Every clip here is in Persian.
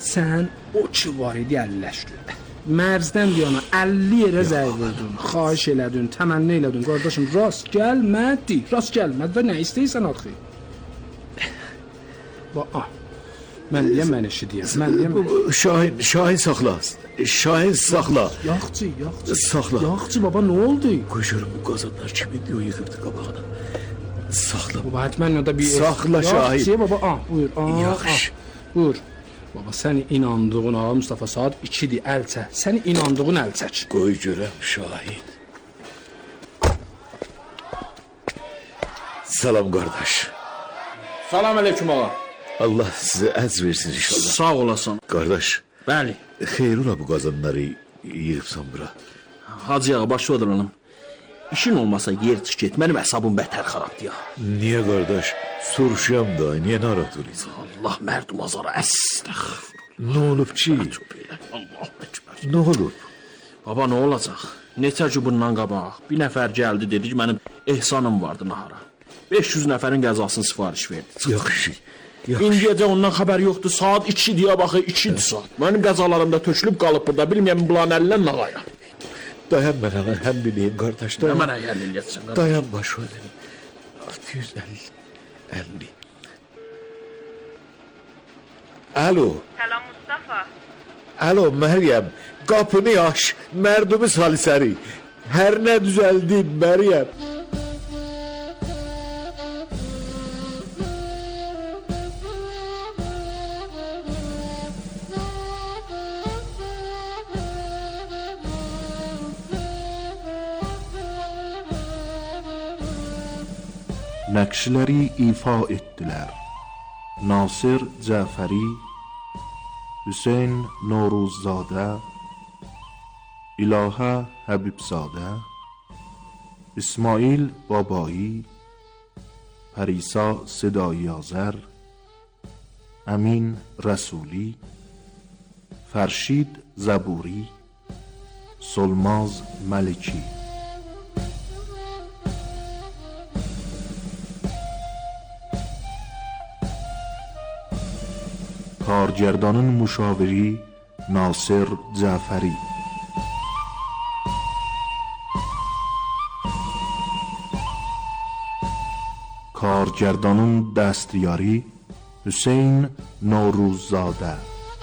Sən o ki var idi əlləşdin. Mərzdən deyana 50 yerə zəy vurdun, xahiş elədin, təmənni elədin. Qardaşım, rast gəlmədi. Rast gəlmədi və nə istəyirsən axı? Bax, mən deyəm, mən eşidiyəm. Mən deyəm, Şahin saxla. Şahin saxla. Yaxçı. Saxla. Yaxçı baba, nə oldu? Qoşurum bu qazanlar kimi diyor yıxırdı qabağına. Saxla. Baba, hətmən o da bir... Saxla Şahin. Yaxçı baba, buyur. Yaxşı. Buyur. Baba, sən inandığın ağa Mustafa saat 2-dir, əl çək. Sən inandığın əl çək. Qoy görəm Şahin. Salam qardaş. Salam aleyküm ağa. Allah sizə əz versin inşallah. Sağ olasın. Qardaş. Bəli. Xeyr ola bu qazanları yığıbsan bura. Hacı ağa, başı oduranım. İşin olmasa yer çık get. Mənim əsabım bətər xarabdır ya. Niyə qardaş? Soruşam da, niyə narahat olursan? Allah mərdum azara əstəxfir. Nə olub ki? Allah əkbər. Nə olub? Baba, nə olacaq? Neçə ki bundan qabaq bir nəfər gəldi, dedi ki, mənim ehsanım vardı nahara. 500 nəfərin qəzasını sifariş verdi. Yaxşı. İndiyəcə ondan xəbər yoxdur. Saat 2 deyə baxı, 2-dir saat. Mənim qəzalarımda tökülüb qalıb burada. Bilməyəm, bulan əlilən nağaya. Dayan mən hələ həm bileyim qardaş. Dayan. Mənə gəl eləyətsən. Dayan baş verin. 650. Alo. Salam Mustafa. Alo Məryəm. Qapını aç. Mərdumi sal içəri. Hər nə düzəldi Məryəm. Nəqşləri ifa etdilər. Nasir Cəfəri, Hüseyn Noruzzadə, İlahə Həbibzadə, İsmail Babai, Pərisa Sedai Azər, Əmin Rəsuli, Fərşid Zəburi, Solmaz Məliki. کارگردان مشاوری ناصر جعفری. کارگردان دستیاری حسین نوروززاده.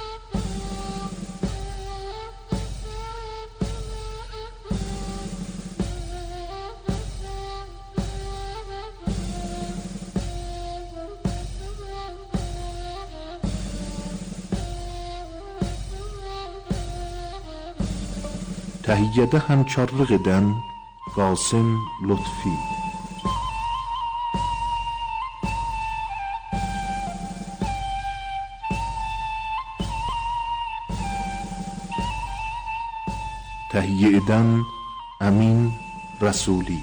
Təhiyyədə həmkarlıq edən Qasım Lütfi. Təhiyyə edən Əmin Rəsuli.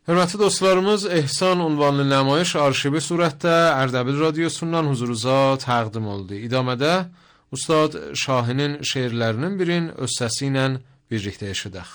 Hörmətli dostlarımız, Ehsan ünvanlı nümayiş arşivi surətdə Ərdəbil radiosundan huzurunuza təqdim oldu. İdamədə Ustad Şahinin şeirlərinin birin öz səsi ilə birlikdə eşidək.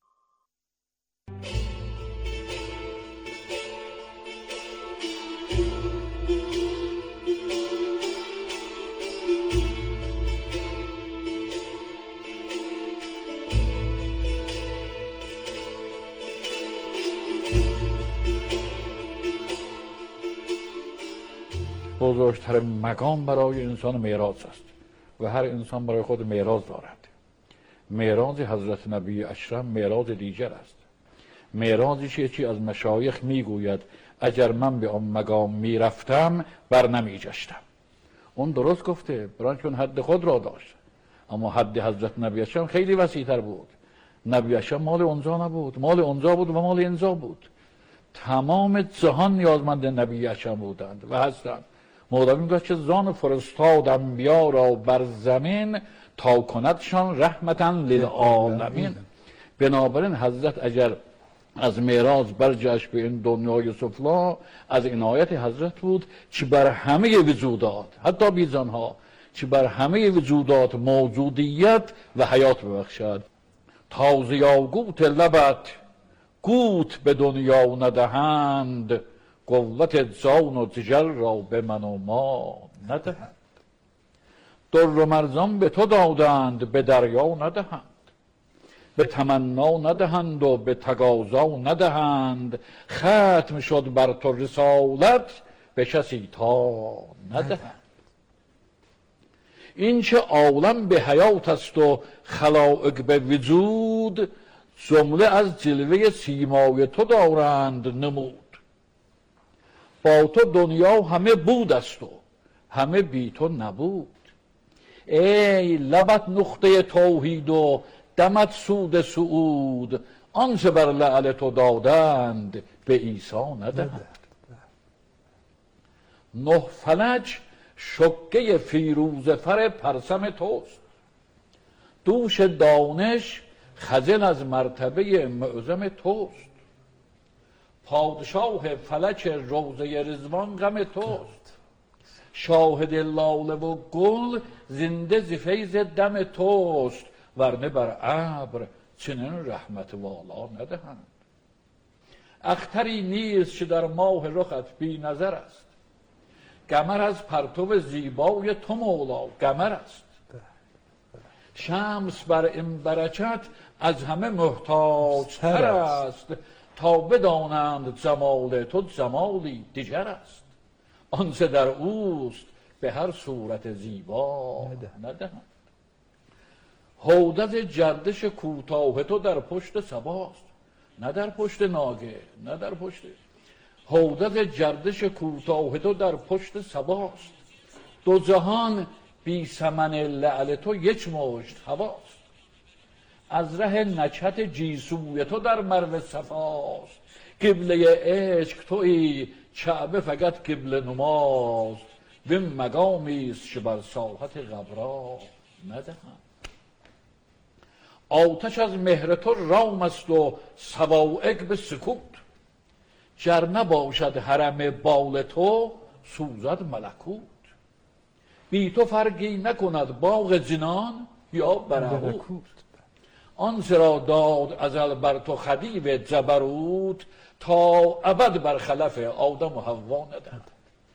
بزرگترین مقام برای انسان معراج است و هر انسان برای خود معراج دارد. معراج حضرت نبی اکرم معراج دیگر است. معراجی چی از مشایخ میگوید اگر من به آن مقام میرفتم بر نمیگشتم. اون درست گفته، برای چون حد خود را داشت، اما حد حضرت نبی اکرم خیلی وسیع‌تر بود. نبی اکرم مال اونجا نبود، مال اونجا بود و مال اینجا بود. تمام جهان نیازمند نبی اکرم بودند و هستند. مولوی میگه که زان فرستاد انبیا را بر زمین تا کندشان رحمتا للعالمین. بنابراین حضرت اگر از معراج برگشت به این دنیای سفلا، از عنایت حضرت بود که بر همه وجودات، حتی بیزانها، که بر همه وجودات موجودیت و حیات ببخشد. تازه یاقوت لبت قوت به دنیا ندهند، قوت جان و جگر را به من و ما ندهند. در و مرجان به تو دادند به دریا ندهند، به تمنا ندهند و به تقاضا ندهند. ختم شد بر تو رسالت به کسی تا ندهند. این چه عالم به حیات است و خلائق به وجود، جمله از جلوه سیمای تو دارند نمود. با تو دنیا همه بود است و همه بی تو نبود. ای لبت نقطه توحید و دمت سود سعود، آنچه بر لعل تو دادند به عیسی ندهند. نه فلک شکه فیروز فر پرسم توست، دوش دانش خجل از مرتبه معظم توست. پادشاه فلک روضه رضوان غم توست، شاهد لاله و گل زنده ز فیض دم توست. ورنه بر ابر چنین رحمت والا ندهند. اختری نیست که در ماه رخت بی نظر است، قمر از پرتو زیبای تو مولا قمر است. شمس بر این برکت از همه محتاج تر است، تا بدانند جمال تو جمالی دیگر است. آنچه در اوست به هر صورت زیبا ندهند. حوض گردش کوتاه تو در پشت صباست، نه در پشت ناگه، نه در پشت. حوض گردش کوتاه تو در پشت صباست. دو جهان بی ثمن لعل تو یک مشت هواست. از ره نکهت گیسوی تو در مرو صفاست. قبله عشق تویی، کعبه فقط قبله نماست. به مقامی است که بر ساحت غبرا ندهند. آتش از مهر تو رام است و صواعق به سکوت، گر نباشد حرم بال تو سوزد ملکوت. بی تو فرقی نکند باغ جنان یا برهوت. آنچه را داد ازل بر تو خدیو جبروت، تا ابد بر خلف آدم و حوا ندهد.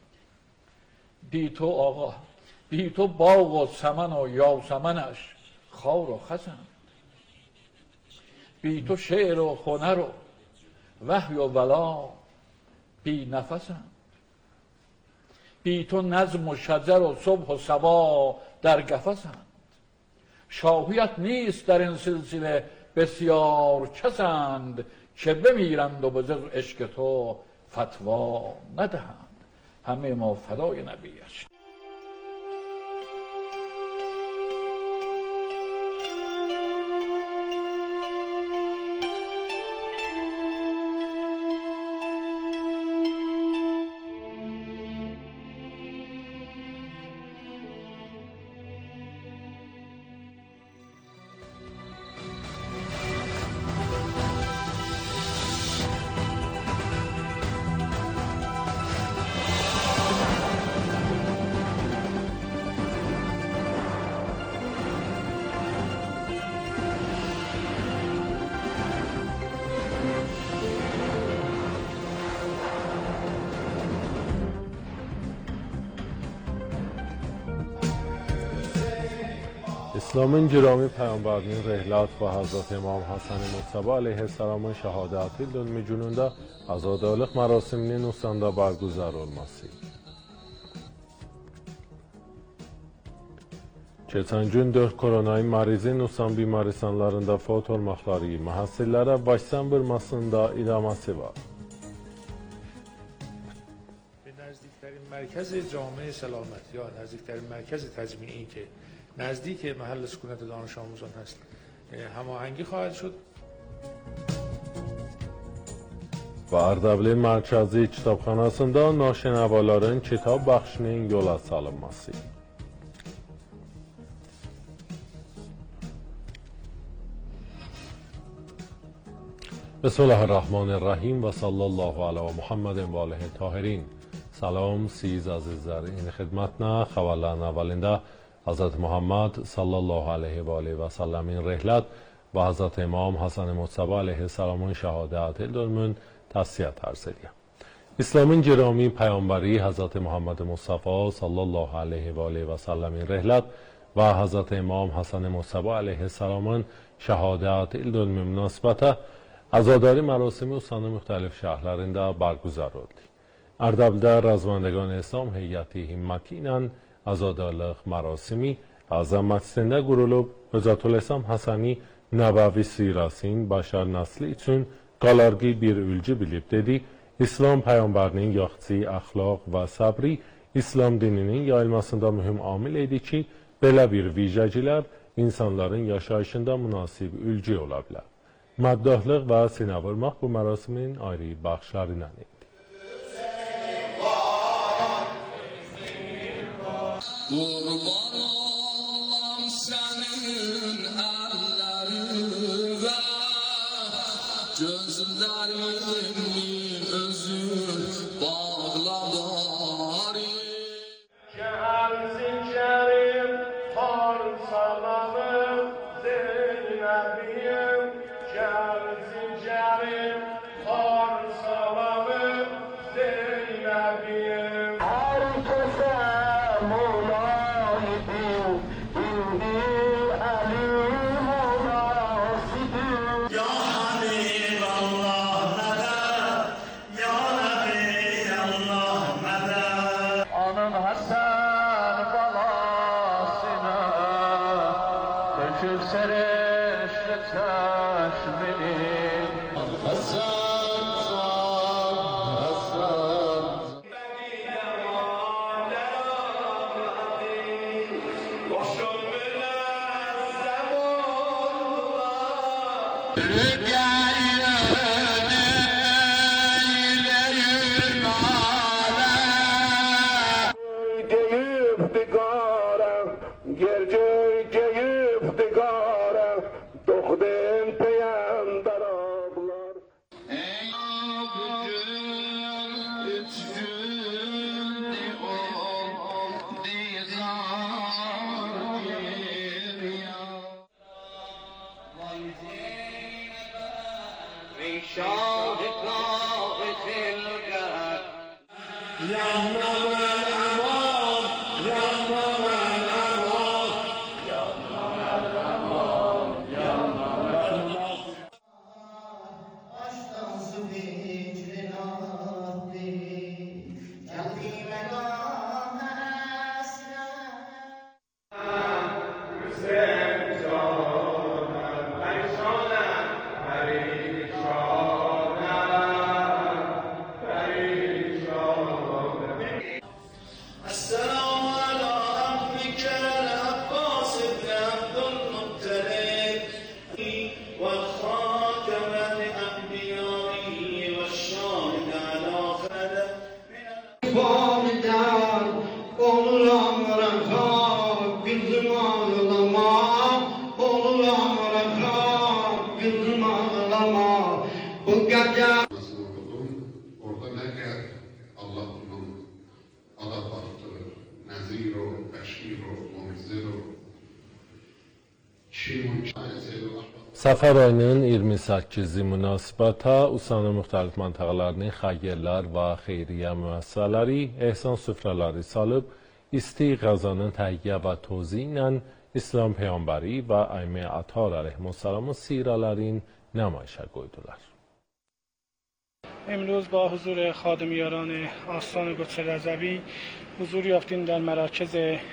بی تو آقا، بی تو باغ و سمن و یاسمنش خار و خسند. بی تو شعر و هنر و وحی و ولا بی نفسند. بی تو نظم و شجر و صبح و صبا در قفسند. شاهیت نیست در این سلسله بسیار کسند، که بمیرند و به جز عشق تو فتوا ندهند. همه ما فدای نبیش. İslam'ın giromi Peygamberinin rehlat ve Hazreti İmam Hasan Mustafa aleyhisselamın şehadati dönmücününde azadlık merasiminin Nusanda barguzar olması. Keçən gün 4 koronayı marizi Nusan bimaristanlarında fot olmaqları məhəssillərə başsan vurmasında idaması var. نزدیکترین مرکز جامعه سلامت یا نزدیکترین مرکز تضمینی که نزدیک محل سکونت دانش آموزان هست هماهنگی خواهد شد. Və Ərdəbilin mərkəzi kitabxanasında naşənəvaların kitab bəxşinin yola salınması. Bismillahirrahmanirrahim və sallallahu alə Muhammedin və alihi tahirin. Salam siz azizlər, in xidmətnə xəbərlərin əvvəlində Hz. Muhammed sallallahu aleyhi və alihi və səlləmin rehlət və Hz. İmam Hasan Mustafa aleyhisselamın şəhadəti dönümün təsliyyət arz edir. İslamın giromi Peyğəmbəri Hz. Muhammed Mustafa sallallahu aleyhi və alihi və səlləmin rehlət və Hz. İmam Hasan Mustafa aleyhisselamın şəhadəti dönümü münasibətə azadاری مراسم استان مختلف şəhərlərində برگزار oldu. Ərdəbildə razmandگان İslam heyəti himmətiylə azadlıq mərasimi Azam məscidində qurulub, Hocatülislam Həsəni Nəbəvi sirasinin bəşər nəsli üçün qalarqi bir ülcü bilib dedi. İslam Peyğəmbərinin yaxçı əxlaq və səbri İslam dininin yayılmasında mühüm amil idi ki, belə bir vicəcilər insanların yaşayışında münasib ülcü ola bilər. Maddahlıq və sinə vurmaq bu mərasimin ayrı baxışlarından idi. Səfər ayının 28-i münasibətə Usanın müxtəlif məntəqələrinin xəyyərlər və xeyriyyə müəssisələri ehsan süfrələri salıb, استی غذانın təhiyyə və توزیع ilə İslam Peyğəmbəri və Əymə Atar əleyhissalamın sirələrin نمایشگر qoydular. امروز با حضور خادمیاران آستان قدس رضوی حضور یافتیم در مراکز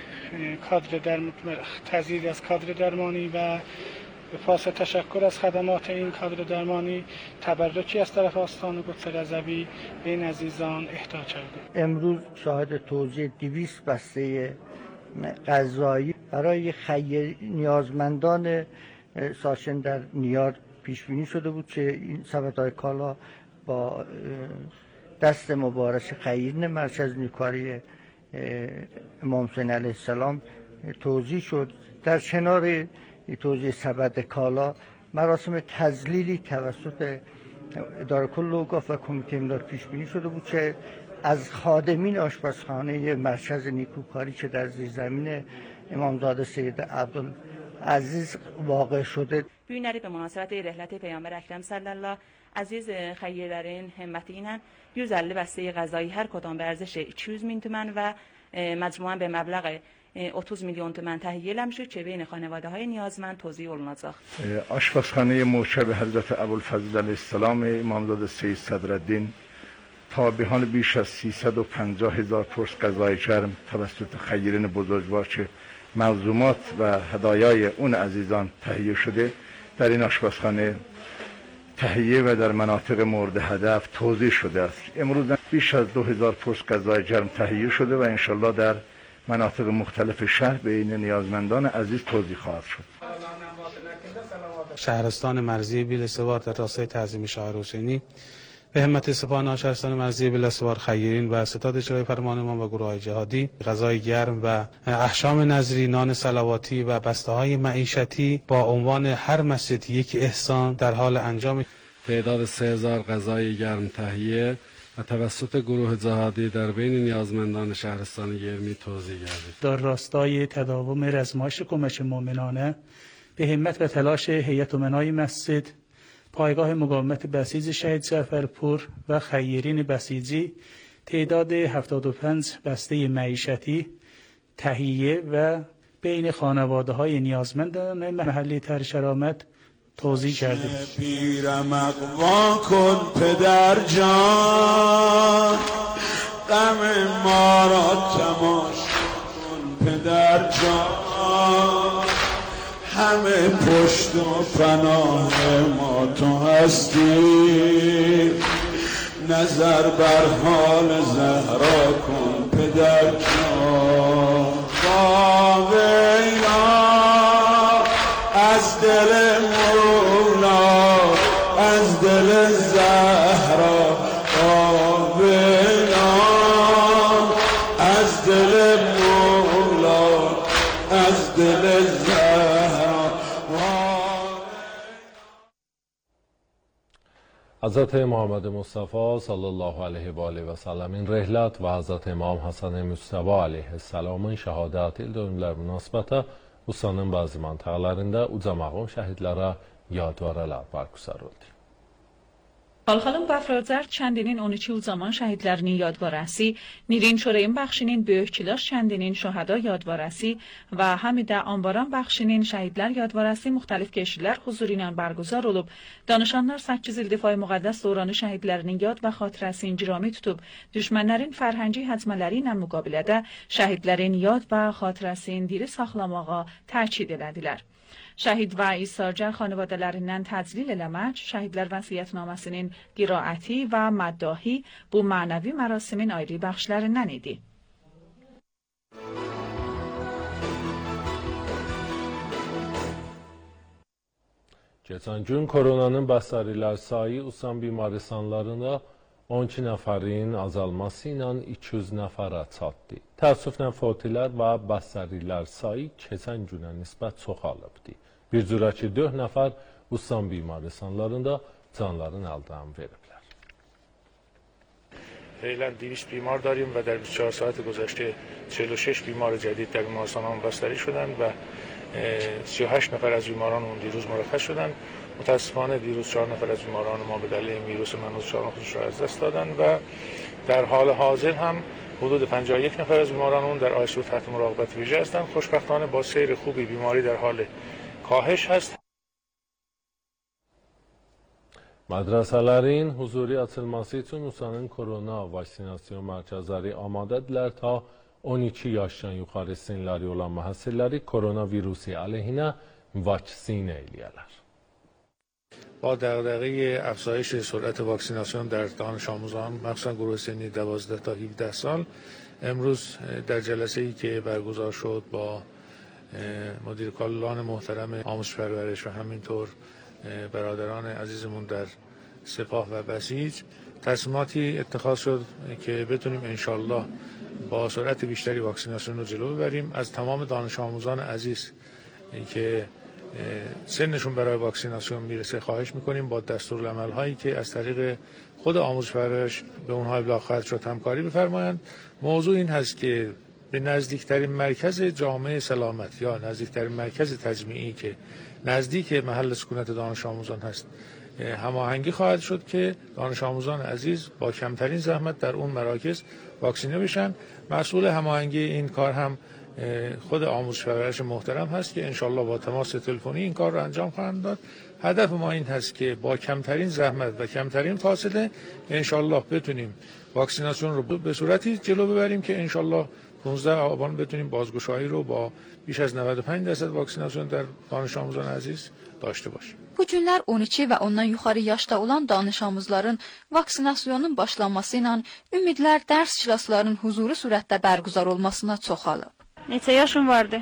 تزیید از کادر درمانی و به پاس تشکر از خدمات این کادر درمانی تبرکی از طرف آستان قدس رضوی به این عزیزان اهدا کردیم. امروز شاهد توزیع 200 بسته غذایی برای نیازمندان ساکن در نیار پیش بینی شده بود که این سبدهای کالا با دست مبارک خیرین مرکز نیکوکاری امام حسین علیه السلام توزیع شد. در کنار توزیع سبد کالا مراسم تذلیلی توسط اداره کل اوقاف و کمیته امداد پیش بینی شده بود که از خادمین آشپزخانه مرکز نیکوکاری که در زیرزمین امامزاده سید عبدالعزیز واقع şudur. Bu günləri bir münasibəti rəhləti Peyğəmbər Əkrəm sallallahu aziz xəyyirlərin himməti ilə 150 bəstəyi qəzayı hər kodon bir ارزش 200,000 تومان و مجموعاً به مبلغ 30 میلیون تومان تهیه eləmişik که بین خانواده‌های نیازمند توزیع olunacaq. آشپزخانه موشب حضرت ابوالفضل علیه السلام امامزاده سید صدرالدین تابعان بیش از 350,000 پرس غذای گرم توسط خیرین بزرگوار که ملزومات و هدایای اون عزیزان تهیه شده در این آشپزخانه تهیه و در مناطق مورد هدف توزیع شده است. امروز بیش از 2000 پرس غذای گرم تهیه شده و انشالله در مناطق مختلف شهر به این نیازمندان عزیز توزیع خواهد شد. شهرستان مرزی بیلسوار در راستای تعظیم شاه حسینی به همت سپاهان شهرستان مرزی بیلسوار خیرین و ستاد اجرای فرمان امام و گروه‌های جهادی غذای گرم و احشام نظری، نان صلواتی و بسته‌های معیشتی با عنوان هر مسجد یک احسان در حال انجام. تعداد 3000 غذای گرم تهیه و توسط گروه جهادی در بین نیازمندان شهرستان گرمی توزیع گردید. در راستای تداوم رزمایش کمک مؤمنانه به همت و تلاش هیئت امنای مسجد، پایگاه مقاومت بسیج شهید جعفرپور و خیرین بسیجی تعداد 75 بسته معیشتی تهیه و بین خانواده‌های نیازمندان محلی تر شرامت توزیع کردیم. پیرم اقوا کن پدر جان، غم ما را تماشا کن پدر جان، همه پشت و پناه ما تو هستی، نظر بر حال زهرا کن پدر جان. با ویلا از دل مولا، از دل زهرا، با ویلا از دل مولا، از دل زهرا. حضرت محمد مصطفی صلی الله علیه و آله و سلم این rehlat və Hazreti İmam Hasan Mustafa aleyhisselamın şəhadəti il dönümlər münasibəti Usanın bazı mantıqlarında ucamağın şəhidlərə yadvaralar bargüzar oldu. Xalqın Bafrozar kəndinin 12 ucaman şəhidlərinin yadvarəsi, Nirin Çörəyin bəxşinin Böyükkilaş kəndinin şəhada yadvarəsi və Hamidə Anbaran bəxşinin şəhidlər yadvarəsi müxtəlif keçidlər huzuru ilə bargüzar olub. Danışanlar 8 il difai müqəddəs dövranı şəhidlərinin yad və xatirəsini incirami tutub, düşmənlərin fərhəngi həcmələri ilə müqabilədə şəhidlərin yad və xatirəsini diri saxlamağa təkid elədilər. Şəhid və İsarcar xanivadələrindən təclil eləmək, şəhidlər vəsiyyətnaməsinin qiraəti və məddahi bu mənəvi mərasimin ayrı bəxşlərindən idi. Geçen gün koronanın bəstərilər sayı Usan bimaristonlarında 12 nəfərin azalması ilə 200 nəfərə çatdı. Təəssüflə fotilər və bəstərilər sayı keçən günə nisbət çoxalıbdı. Bir cürə ki 4 nəfər Usan bimaristonlarında canlarını əldən veriblər. فعلا 200 بیمار داریم و در 24 ساعت گذشته 46 بیمار جدید در بیمارستانمان بستری شدند و 38 نفر از بیمارانمون دیروز مرخص شدند. متاسفانه دیروز 4 نفر از بیماران ما به دلیل ویروس منوز چهارم خودش را از دست دادند و در حال حاضر هم حدود 51 نفر از بیماران اون در آیسیو تحت مراقبت ویژه هستند. خوشبختانه با سیر خوبی بیماری در حال کاهش هست. Mədrəsələrin huzuri açılması üçün USA'nın korona vaksinasiyon mərkəzləri amadədirlər ta 12 yaşdan yuxarı sinləri olan məhəssilləri koronavirusi əleyhinə vaksinə eləyərlər. با دغدغه افزایش سرعت واکسیناسیون در دانش آموزان مخصوصا گروه سنی 12 تا 17 سال امروز در جلسه‌ای که برگزار شد با مدیر کلان محترم آموزش پرورش و همینطور برادران عزیزمون در سپاه و بسیج تصمیماتی اتخاذ شد که بتونیم انشالله با سرعت بیشتری واکسیناسیون رو جلو ببریم. از تمام دانش آموزان عزیز که سنشون برای واکسیناسیون میرسه خواهش میکنیم با دستورالعمل هایی که از طریق خود آموزش پرورش به اونها ابلاغ خواهد شد همکاری بفرمایند. موضوع این هست که به نزدیکترین مرکز جامعه سلامت یا نزدیکترین مرکز تجمیعی که نزدیک محل سکونت دانش آموزان هست هماهنگی خواهد شد که دانش آموزان عزیز با کمترین زحمت در اون مراکز واکسینه بشن. مسئول هماهنگی این کار هم خود آموزش پرورش محترم هست که انشالله با تماس تلفنی این کار رو انجام خواهند داد. هدف ما این هست که با کمترین زحمت و کمترین فاصله انشالله بتونیم واکسیناسیون رو به صورتی جلو ببریم که انشالله 15 آبان بتونیم بازگشایی رو با بیش از 95% واکسینasyon در دانش آموزان əziz daşdı baş. Bu günlər 12 və ondan yuxarı yaşda olan danış amuzların vaksinasyonun başlanması ilə ümidlər dərs kilaslarının huzuri sürətdə bərqərar olmasına çoxalıb. Neçə yaşın vardı?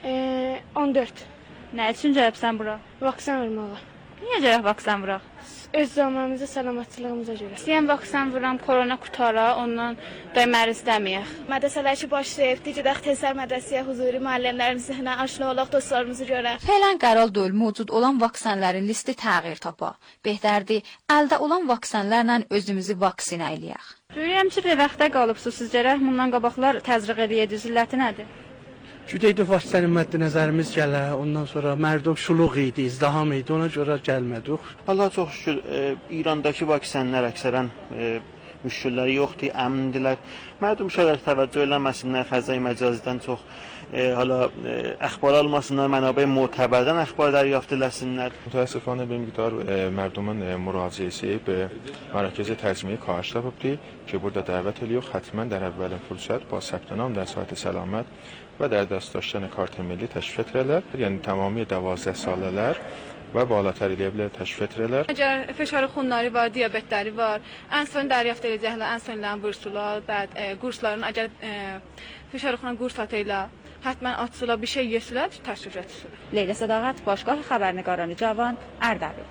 14. Nə üçün gəlibsən bura? Vaksin vurmağa. Niyə gəlib vaksin vuraq? Öz zamanımıza, salamatçılığımıza görə. İstəyən vaksin vuram, korona qutara, ondan döyməri istəməyək. Mədrəsələr ki başlayıb, digər tezlər mədrəsəyə huzuri müəllimlərimizlə aşina olaq, dostlarımızı görək. Fələn qərar döyül mövcud olan vaksinlərin listi təğyir tapa. Behtərdir, əldə olan vaksinlərlə özümüzü vaksinə eləyək. Görürəm ki, rəvəxtə qalıbsınız, siz gərək bundan qabaqlar təzriq edəydiniz, illəti nədir? Cüdeydi vaksinə məddi nəzərimiz gələ, ondan sonra mərdum şuluq idi, izdiham idi, ona görə gəlmədik. Allah çox şükür, İrandakı vaksinlər əksərən müşkülləri yoxdur, əmindirlər. Mərdum şərait təvəccüh eləməsinlər, fəzai məcazdan çox hala əxbar almasınlar, mənabə معتبرdən əxbar دریافت eləsinlər. متاسفانه به مقدار مردمان مراجعه‌ای به مراکز تجمیع کاهش تاپیدی که burada dəvət ediyor. حتما در اولین فرصت با ثبت نام در سایت سلامت و در دست داشتن کارت ملی تشریف ettirərlər. Yəni تمامی 12 ساله‌lər və بالاتر ilə təşrif etdirərlər. Əgər fişar xunları var, diabetləri var, insulin dəriyaft edəcəklər, insulinlərin bursular, bəd qursların əgər fişar xuna qurs atıyla حتما آتسولا bir şey yesələr təşrif etsinlər. Leyla Sədaqət, Başqah xəbərnigaranı Cavan, Ərdəbil.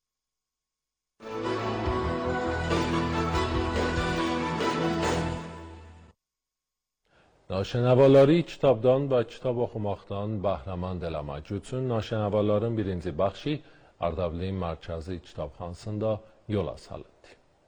Naşənəvaları kitabdan və kitab oxumaqdan bəhrəmand eləmək üçün naşənəvaların birinci baxşı Ərdəbilin mərkəzi kitabxanasında yola salındı.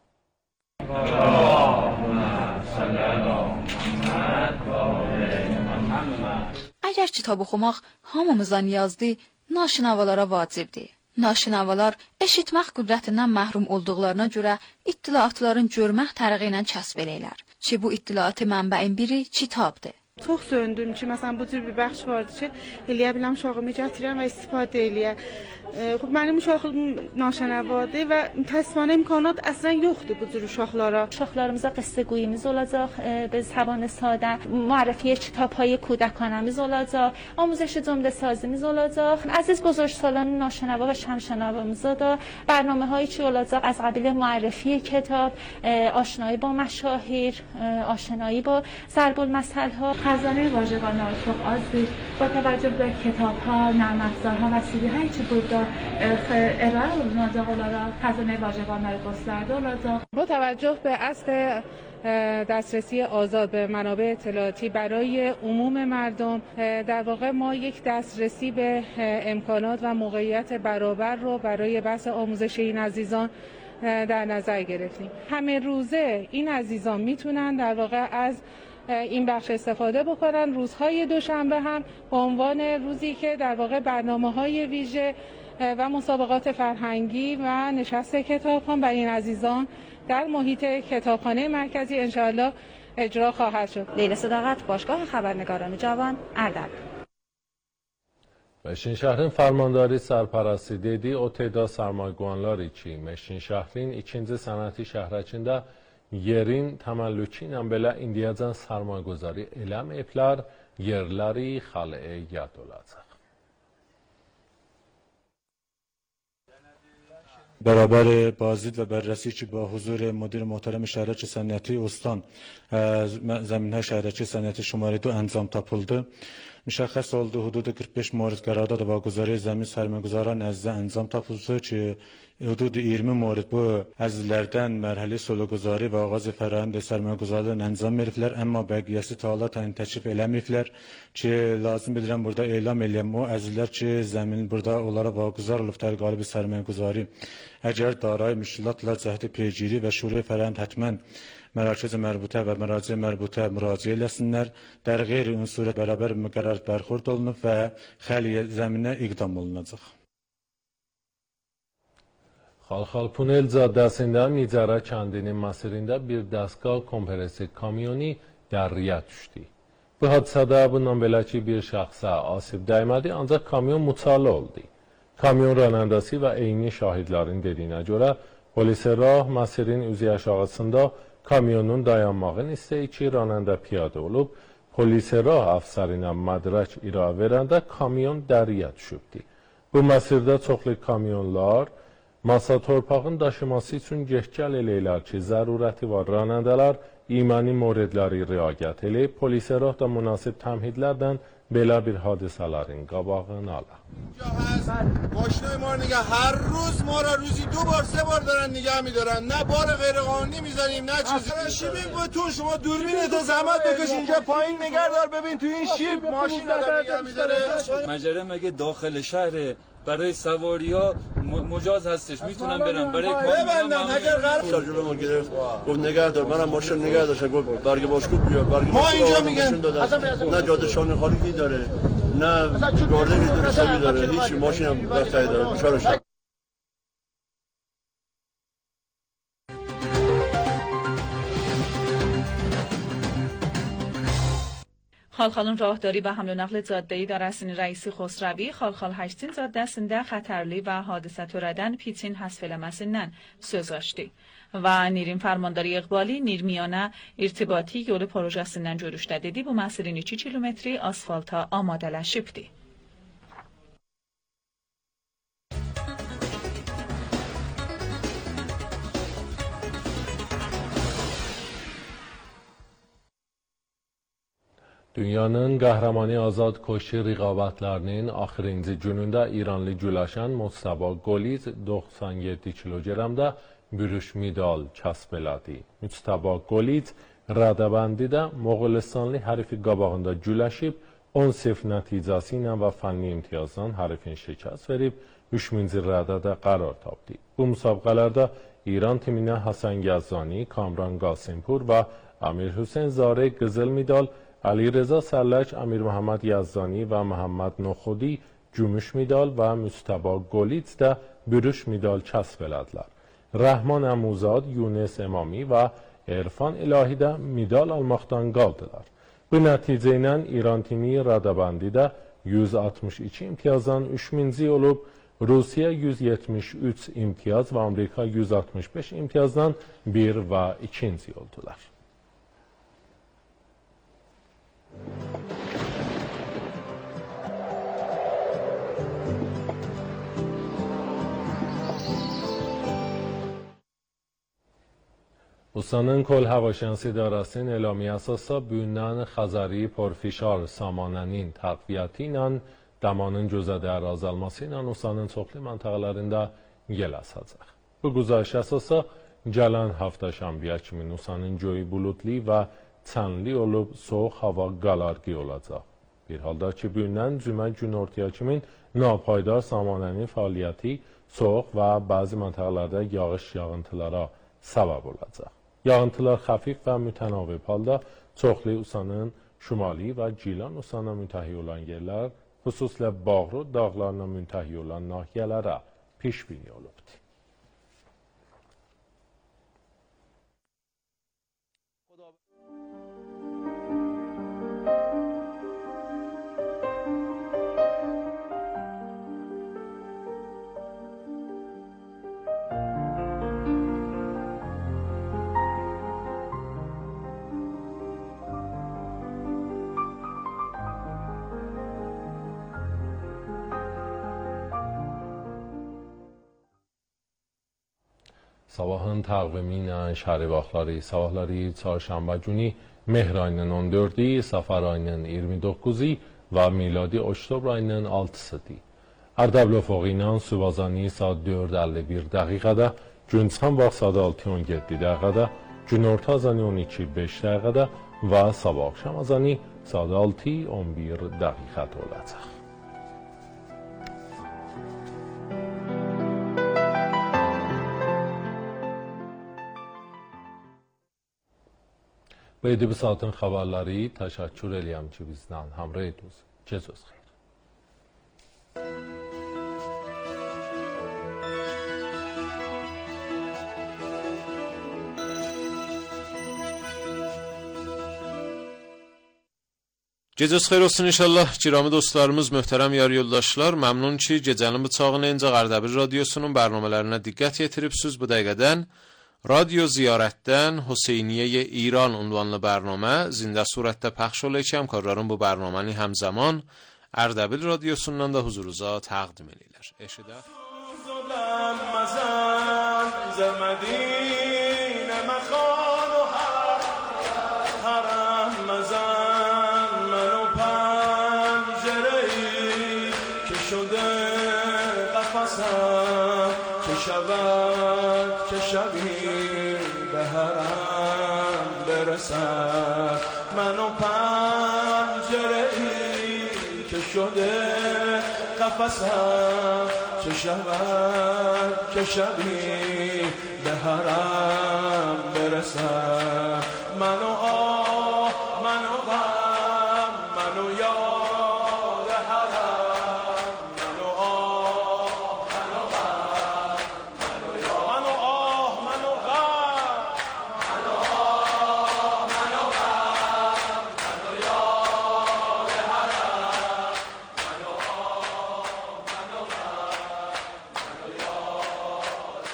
Əgər kitab oxumaq hamımıza niyazdır, naşinavalara vacibdir. Naşinavalar eşitmək qüdrətindən məhrum olduqlarına görə ittilaatların görmək tərəqi ilə kəsb eləyirlər ki, bu ittilaatı mənbəyin biri kitabdır. Çox söyündüm ki, məsələn bu cür bir bəxş vardı ki, eləyə biləm uşağımı gətirəm və istifadə eləyə. Xub mənim uşağım naşənəvadır və mütəəssifانه imkanat əslən yoxdur bu cür uşaqlara. Uşaqlarımıza qıssə qoyumuz olacaq, به زبان ساده معرفی کتاب‌های کودکانه‌میز olacaq, آموزش جمله سازیمیz olacaq. Əziz بزرگسالان ناشنوا و شمشنوامıza da برنامه‌هایی چی olacaq از قبیل معرفی کتاب، آشنایی با مشاهیر، آشنایی با ضرب المثل‌ها. خزانه واژگان آشوق آزی با توجه به کتاب‌ها، نرم افزارها و سیدی‌هایی که burada ارائه olunacaq onlara xəzinə واژگانları göstərdi olacaq. با توجه به اصل دسترسی آزاد به منابع اطلاعاتی برای عموم مردم در واقع ما یک دسترسی به امکانات و موقعیت برابر رو برای بحث آموزش این عزیزان در نظر گرفتیم. همه روزه این عزیزان میتونن در واقع از این بخش استفاده بکنن. روزهای دوشنبه هم به عنوان روزی که در واقع برنامه‌های ویژه و مسابقات فرهنگی و نشست کتابخوان برای این عزیزان در محیط کتابخانه مرکزی انشاءالله اجرا خواهد شد. لیلا صداقت، باشگاه خبرنگاران جوان، اردبیل. Meşin şəhrin Fermandarı sərpərəsti dedi, o teyda sərmayguanlar için Meşin şəhrin ikinci sənəti şəhrəcində yerin təməllükü ilə belə indiyəcən sərmayguzari eləməyiblər, yerləri xaləyə yad olacaq. برابر بازدید و بررسی که با حضور مدیر محترم شهرک صنعتی استان زمینه شهرک صنعتی شماره 2 انجام tapıldı. مشخص oldu حدود 45 مورد قرارداد واگذاری زمین سرمایه‌گذاران از انجام tapıldı ki حدود 20 مورد bu əzizlərdən mərhəli soluquzari və ağaz fərahəndə sərmayəguzarlığın əncam veriblər, amma bəqiyyəsi ta Allah təyin təklif eləməyiblər ki, lazım bilirəm burada elam eləyəm o əzizlər ki, zəmin burada onlara vaquzar olublar qalibi sərmayəguzari. Əgər daray müşkilatlar cəhdi peygiri və şuraya fərahənd həttmən Mərakəz-i mərbutə və məraciə mərbutə müraciə eləsinlər, در غیر اون صورت bərabər müqərrar bərxurd olunub və xəliyə zəminə iqdam olunacaq. Xalxal Punel caddəsində Nicara kəndinin məsirində bir dəstgah kompresi kamyoni dərriyə düşdü. Bu hadisədə bundan belə ki, bir şəxsə asib dəymədi, ancaq kamyon muçalı oldu. Kamyon rənəndəsi və eyni şahidlərin dediyinə görə polisərah məsirin üzü aşağısında kamyonun dayanmağını istəyir ki, rənəndə piyadə olub, polisərah əfsərinə mədraç ira verəndə kamyon dərriyə düşübdü. Bu məsirdə çoxlu kamyonlar masa torpağın daşıması üçün gehgəl eləyirlər ki, zərurəti var rənəndələr, imani moredləri riayət eləyib, polisərah da münasib təmhidlərlə belə bir hadisələrin qabağını alır. ماشینای ما رو نگه هر روز ما را روزی 2 بار 3 بار دارن نگه میدارن، نه بار غیر قانونی میزنیم نه چیزی. شیبینگ با تو شما دوربین تو زحمت بکش اینجا پایین نگه دار ببین تو این شیب ماشین داره نگه میداره. مجره مگه داخل شهر برای سواری ها مجاز هستش، میتونم برم برای ببندن اگر قرار شارژور ما گرفت گفت نگه دار، منم ماشین نگه داشتم گفت برگ باشکوب بیار، برگ ما اینجا میگن نه جاده شانه خالی داره نه گاردنی درستی داره، هیچ ماشین هم رفته داره چارش. Xalxalın rahdari və həmlə nəqli caddəyi idarəsinin rəisi Xosravi Xalxal 8 caddəsində xətərli və hadisə törədən piçin həsf eləməsindən söz açdı. Və Nirin Fərmandarı İqbali Nirmiyana irtibati yolu projesindən görüşdə dedi, bu məsirin 2 kilometri asfalta amadələşibdi. Dünyanın qəhrəmani azad koşu rəqabətlərinin axırıncı günündə İranlı güləşən Mustafa Goliz 97 kiloqramda bürüş medal kəsb elədi. Mustafa Goliz rədəbəndidə Moğolistanlı hərifi qabağında güləşib 10-0 nəticəsi ilə və fənni imtiyazdan hərifin şikəst verib 3000-ci rədədə qərar tapdı. Bu müsabiqələrdə İran timinə Hasan Yazani, Kamran Qasimpur və Amir Hüseyn Zare qızıl medal, Ali Reza Sərlək, Amir Muhammad Yazdani və Muhammad Noxudi gümüş medal və Mustafa Goliz də bürüş medal kəsb elədilər. Rəhman Əmuzad, Yunes Emami və Erfan İlahi də medal almaqdan qaldılar. Bu nəticə ilə İran timi rədəbəndidə 162 imtiyazdan 3000-ci olub, Rusiya 173 imtiyaz və Amerika 165 imtiyazdan 1 və 2-ci oldular. Ustanın Kol Havaşansı İdarəsinin elamı əsasda bugündən Xəzəri Porfişar samanənin təqviyyəti ilə damanın gözədə azalması ilə Ustanın çoxlu məntəqələrində yel əsəcək. Bu güzəşt əsasda gələn həftə şənbə kimi Ustanın göyü buludlu və çənli olub soğuk hava qalarqı olacaq. Bir halda ki, bugündən cümə gün ortaya kimin napaydar samanənin fəaliyyəti soğuk və bəzi məntəqələrdə yağış yağıntılara səbəb olacaq. Yağıntılar xəfif və mütənavib halda çoxlu Usanın şimali və Gilan Usanına müntəhi olan yerlər, xüsusilə Bağrı dağlarına müntəhi olan nahiyələrə pişbini olubdur. Sabahın təqvimi ilə şəhər vaxtları sabahları çarşamba günü mehr ayının 14-i, Safar ayının 29-i və miladi oktyabr ayının 6-sıdır. Ərdəbil ofoqu ilə Sübazani saat 4:51 dəqiqədə, gün çıxan vaxt saat 6:17 dəqiqədə, günorta azanı 12:05 dəqiqədə və sabah axşam azanı saat 6:11 dəqiqədə olacaq. Beydi bu saatın xəbərləri təşəkkür eləyəm ki, bizdən həmrəy ediniz. Gecəniz xeyir. Gecəniz xeyir olsun inşallah. Girami dostlarımız, möhtərəm yar yoldaşlar, məmnun ki, gecənin bıçağını incə Ərdəbil radiosunun bərnamələrinə diqqət yetiribsiniz. Bu dəqiqədən Radyo Ziyarətdən Hüseyniye İran ünvanlı bərnamə zində surətdə pəxş olacaq. Həmkarlarım bu bərnaməni həmzəman Ərdəbil radiosundan da huzurunuza təqdim edirlər. Eşidə منو پنجره‌ای که شده قفسم چه شود که شبی به حرم برسم منو آه منو غم منو یاد حرم منو آه منو غم منو یاد منو آه منو غم منو آه منو غم منو یاد حرم منو آه منو غم منو یاد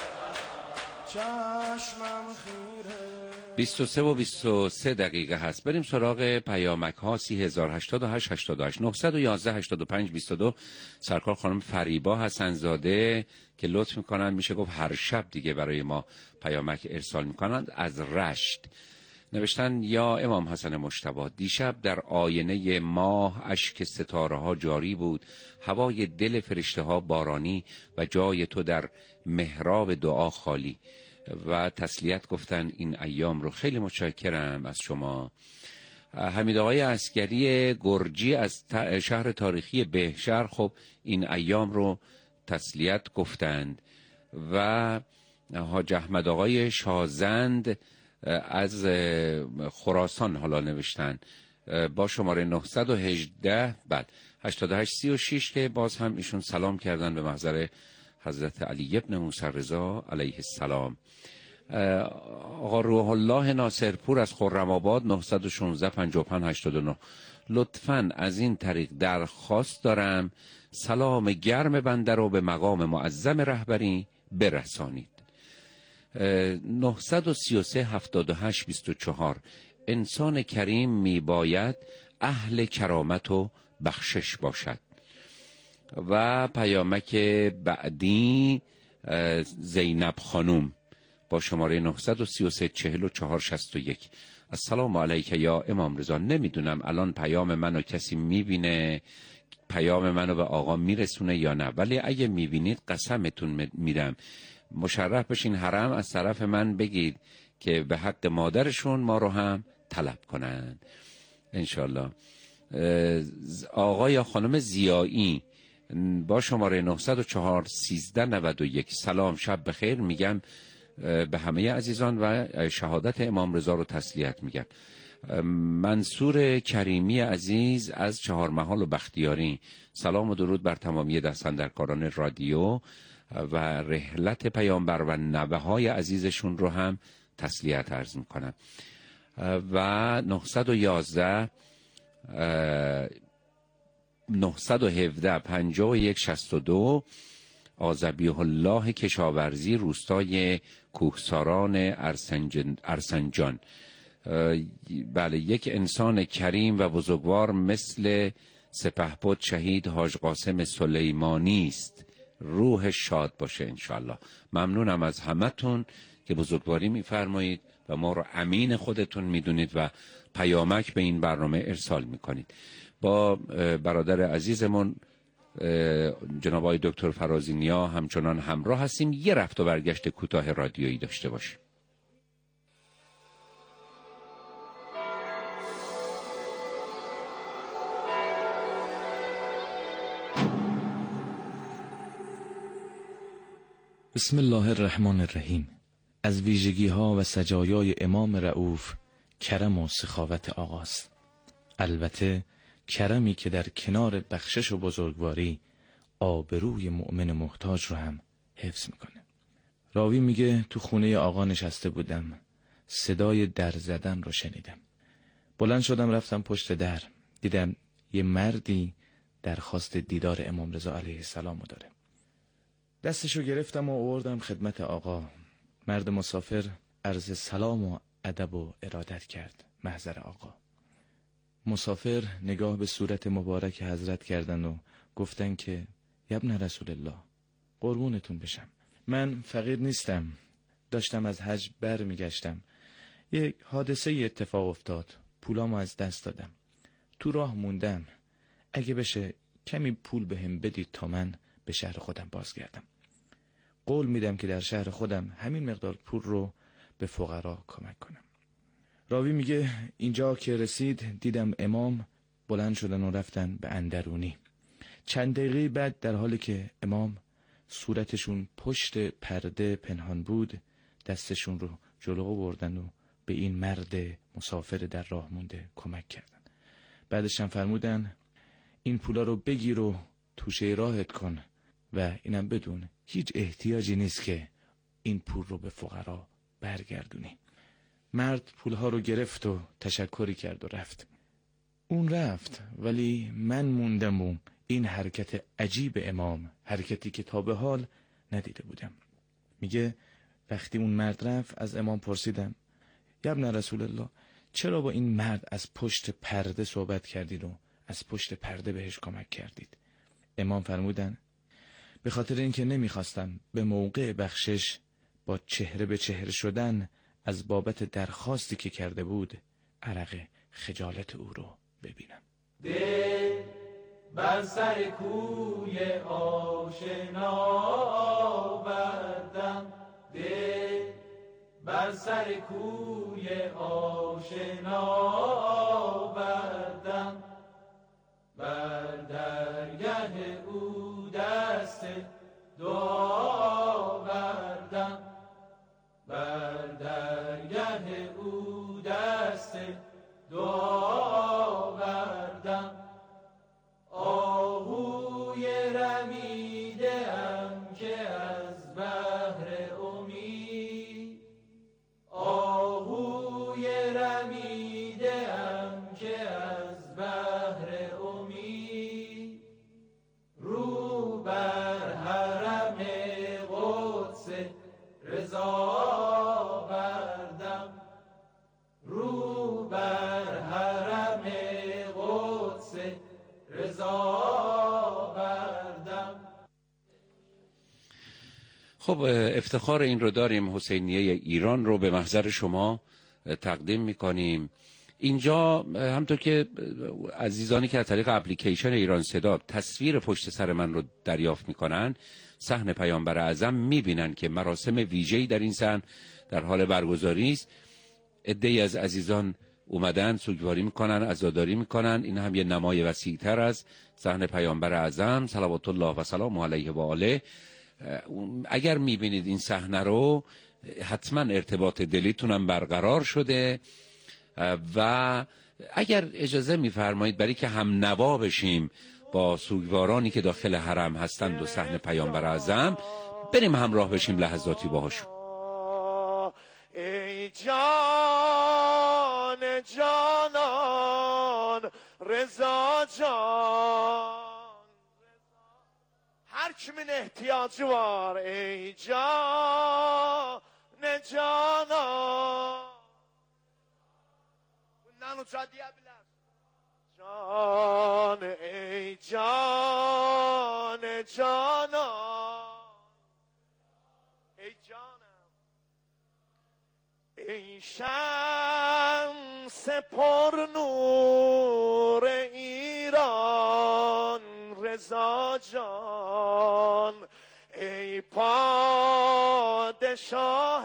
چشمم خیره 23 و 23 دقیقه هست. بریم سراغ پیامک ها. 3088 88 911 85 22. سرکار خانم فریبا حسنزاده که لطف میکنن، میشه گفت هر شب دیگه برای ما پیامک ارسال میکنند، از رشت نوشتن: یا امام حسن مجتبی، دیشب در آینه ماه اشک ستاره ها جاری بود، هوای دل فرشته ها بارانی و جای تو در محراب دعا خالی. و تسلیت گفتن این ایام رو. خیلی متشکرم از شما. حمید آقای عسکری گرجی از شهر تاریخی بهشهر خب این ایام رو تسلیت گفتند. و حاج احمد آقای شازند از خراسان حالا نوشتن با شماره 918 بعد 8836 که باز هم ایشون سلام کردن به محضر حضرت علی ابن موسی رضا علیه السلام. آقا روح الله ناصرپور از خرم‌آباد 916 55 89 لطفاً از این طریق درخواست دارم سلام گرم بنده رو به مقام معظم رهبری برسانید. 933 78 24 انسان کریم می باید اهل کرامت و بخشش باشد. و پیامک بعدی زینب خانوم با شماره 933 44 61 السلام علیک یا امام رضا. نمیدونم الان پیام منو کسی میبینه، پیام منو به آقا میرسونه یا نه، ولی اگه میبینید قسمتون میدم مشرف بشین حرم از طرف من بگید که به حق مادرشون ما رو هم طلب کنن انشالله. آقا یا خانم زیایی با شماره 904 13 91 سلام شب بخیر میگم به همه عزیزان و شهادت امام رضا رو تسلیت میگم. منصور کریمی عزیز از چهارمحال و بختیاری سلام و درود بر تمامی دستاندرکاران رادیو و رحلت پیامبر و نوه‌های عزیزشون رو هم تسلیت عرض میکنم. و 911 917 51 62 آذبیح الله کشاورزی روستای کوهساران ارسنجان. بله، یک انسان کریم و بزرگوار مثل سپهبد شهید حاج قاسم سلیمانی است، روح شاد باشه انشالله. ممنونم از همتون که بزرگواری می‌فرمایید و ما رو امین خودتون می‌دونید و پیامک به این برنامه ارسال می‌کنید. با برادر عزیزمون جناب آقای دکتر فرازی نیا همچنان همراه هستیم. یه رفت و برگشت کوتاه رادیویی داشته باشیم. بسم الله الرحمن الرحیم. از ویژگی ها و سجایای امام رؤوف کرم و سخاوت آقاست. البته کرمی که در کنار بخشش و بزرگواری آبروی مؤمن محتاج رو هم حفظ میکنه. راوی میگه تو خونه آقا نشسته بودم، صدای در زدن رو شنیدم. بلند شدم رفتم پشت در، دیدم یه مردی درخواست دیدار امام رضا علیه السلام رو داره. دستشو گرفتم و آوردم خدمت آقا. مرد مسافر عرض سلام و ادب و ارادت کرد محضر آقا. مسافر نگاه به صورت مبارک حضرت کردن و گفتن که ابن رسول الله قربونتون بشم، من فقیر نیستم، داشتم از حج بر میگشتم، یک حادثه اتفاق افتاد، پولامو از دست دادم، تو راه موندم، اگه بشه کمی پول بهم بدید تا من به شهر خودم بازگردم. قول میدم که در شهر خودم همین مقدار پول رو به فقرا کمک کنم. راوی میگه اینجا که رسید دیدم امام بلند شدن و رفتن به اندرونی. چند دقیقه بعد در حالی که امام صورتشون پشت پرده پنهان بود، دستشون رو جلو بردن و به این مرد مسافر در راه مونده کمک کردن. بعدش هم فرمودن این پولا رو بگیر و توشه راهت کن و اینم بدون هیچ احتیاجی نیست که این پول رو به فقرا برگردونی. مرد پولها رو گرفت و تشکری کرد و رفت. اون رفت ولی من موندم و این حرکت عجیب امام، حرکتی که تا به حال ندیده بودم. میگه وقتی اون مرد رفت از امام پرسیدم یا ابن رسول الله چرا با این مرد از پشت پرده صحبت کردید و از پشت پرده بهش کمک کردید؟ امام فرمودن به خاطر اینکه نمیخواستم به موقع بخشش با چهره به چهره شدن از بابت درخواستی که کرده بود عرق خجالت او رو ببینم. دل بر سر کوی آشنا آوردم، دل بر سر کوی آشنا آوردم، بر درگه او دست دعا آوردم، بر درگه او دست دعا آوردم. آهوی رمیده ام که از بحر امید، آهوی رمیده ام که از بحر امید، رو بر حرم قدس رضا بردم، رو بر حرم قدس رضا بردم. خب افتخار این رو داریم، حسینیه ایران رو به محضر شما تقدیم میکنیم. اینجا همطور که عزیزانی که از طریق اپلیکیشن ایران صدا تصویر پشت سر من رو دریافت میکنن، صحن پیامبر اعظم میبینن که مراسم ویژه‌ای در این صحن در حال برگزاری است. عده‌ای از عزیزان اومدن سوگواری میکنن، عزاداری میکنن. این هم یه نمای وسیع‌تر از صحن پیامبر اعظم صلوات الله و سلام علیه و آله. اگر میبینید این صحنه رو حتما ارتباط دلیتون هم برقرار شده و اگر اجازه میفرمایید برای که هم نوا بشیم با سوگوارانی که داخل حرم هستند و صحن پیامبر اعظم، بریم همراه بشیم لحظاتی باهاشون. ای جان جانان رضا جان، هر kimin ihtiyacı var ey can canan, bundan uca diyebilir. Can ey can canan, ey canım ای شمس پر نور ایران رضا جان، ای پادشاه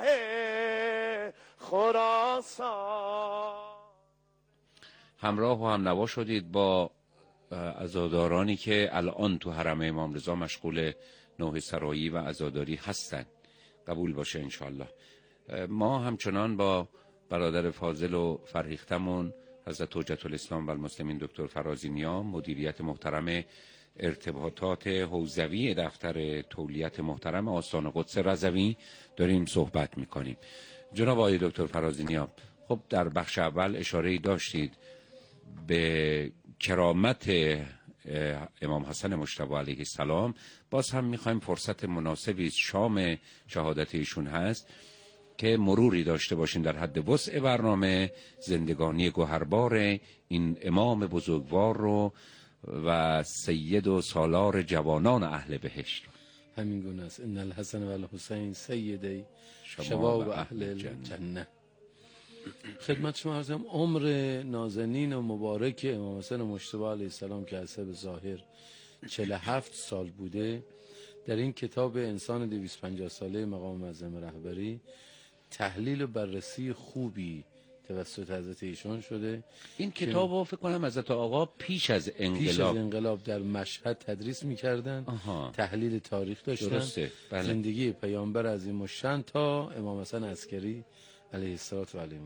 خراسان. همراه و هم نوا شدید با عزادارانی که الان تو حرم امام رضا مشغول نوحه سرایی و عزاداری هستند. قبول باشه انشالله. ما همچنان با برادر فاضل و فرهیختمون حضرت حجت الاسلام و المسلمین دکتر فرازی نیا، مدیریت محترم ارتباطات حوزوی دفتر تولیت محترم آستان قدس رضوی داریم صحبت میکنیم. جناب آقای دکتر فرازی نیا، خب در بخش اول اشاره‌ای داشتید به کرامت امام حسن مجتبی علیه السلام. باز هم میخوایم فرصت مناسبی شام شهادت ایشون هست که مروری داشته باشیم در حد وسع برنامه زندگانی گوهربار این امام بزرگوار رو و سید و سالار جوانان اهل بهشت. همین گونه است. ان الحسن و الحسین سیدی شباب اهل الجنه. خدمت شما عرضم عمر نازنین و مبارک امام حسن مجتبی علیه السلام که حسب ظاهر 47 سال بوده، در این کتاب انسان 250 ساله مقام معظم رهبری تحلیل و بررسی خوبی توسط حضرت ایشان شده. این کتاب رو فکر کنم حضرت آقا پیش از انقلاب در مشهد تدریس می‌کردن، تحلیل تاریخ داشتن. درسته. بله. زندگی پیامبر عظیم الشأن تا امام حسن عسکری علیه السلام.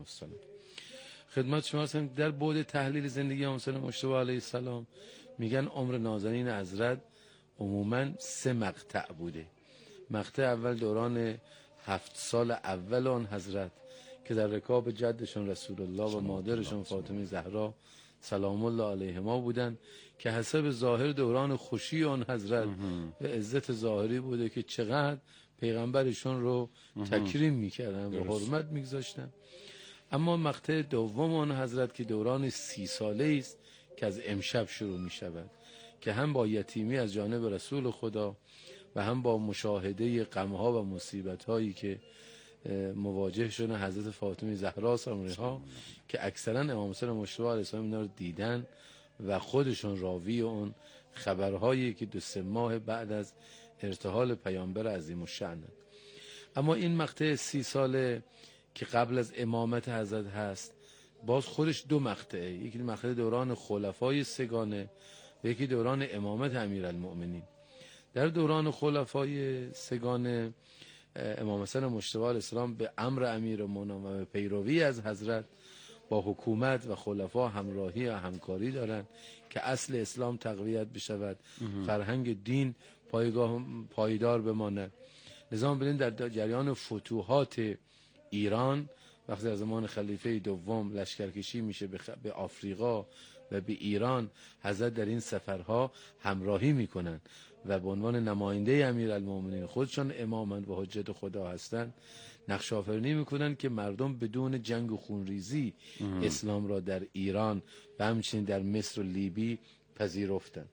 خدمت شما هستم در بعد تحلیل زندگی امام حسن مجتبی علیه السلام میگن عمر نازنین حضرت عموماً 3 مقطع بوده. مقطع اول دوران 7 سال اول آن حضرت که در رکاب جدشون رسول الله و مادرشون فاطمه زهرا سلام الله علیهما بودن که حسب ظاهر دوران خوشی آن حضرت و عزت ظاهری بوده که چقدر پیغمبرشون رو تکریم میکردن و حرمت میگذاشتن. اما مقطع دوم آن حضرت که دوران 30 ساله است که از امشب شروع میشود که هم با یتیمی از جانب رسول خدا و هم با مشاهده غمها و مصیبت‌هایی که مواجه شدن حضرت فاطمه زهرا سامری‌ها که اکثرا امام حسن مجتبی علیه السلام اینا رو دیدن و خودشون راوی اون خبرهایی که 2-3 ماه بعد از ارتحال پیامبر عظیم الشأن. اما این مقطع 30 ساله که قبل از امامت حضرت هست باز خودش 2 مقطعه، یکی مقطع دوران خلفای سگانه و یکی دوران امامت امیرالمؤمنین. در دوران خلفای سگانه امام حسن مجتبی علیه السلام به امر امیرالمؤمنین و به پیروی از حضرت با حکومت و خلفا همراهی و همکاری دارند که اصل اسلام تقویت بشود، فرهنگ دین پایدار بماند. لذا ببینید در جریان فتوحات ایران وقتی از زمان خلیفه دوم لشکرکشی میشه به آفریقا و به ایران، حضرت در این سفرها همراهی میکنن و به عنوان نماینده امیرالمؤمنین خودشان امامند و حجت خدا هستند، نقش آفرینی میکنن که مردم بدون جنگ و خونریزی اسلام را در ایران و همچنین در مصر و لیبی پذیرفتند.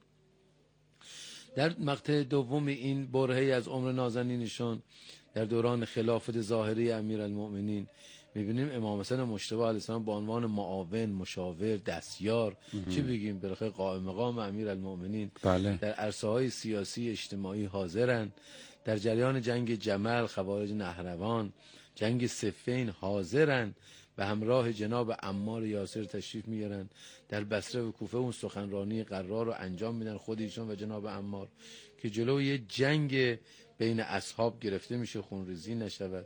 در مقطع دوم این برهه از عمر نازنینشون در دوران خلافت ظاهری امیرالمؤمنین میبینیم امام حسن مجتبی علیه السلام به عنوان معاون، مشاور، دستیار، چی بگیم، بالاخره قائم مقام امیرالمؤمنین در عرصه‌های سیاسی اجتماعی حاضرن. در جریان جنگ جمل، خوارج نهروان، جنگ صفین حاضرن، به همراه جناب عمار یاسر تشریف میارن در بصره و کوفه اون سخنرانی قرار رو انجام میدن خود ایشون و جناب عمار که جلوی یه جنگ بین اصحاب گرفته میشه، خونریزی نشود.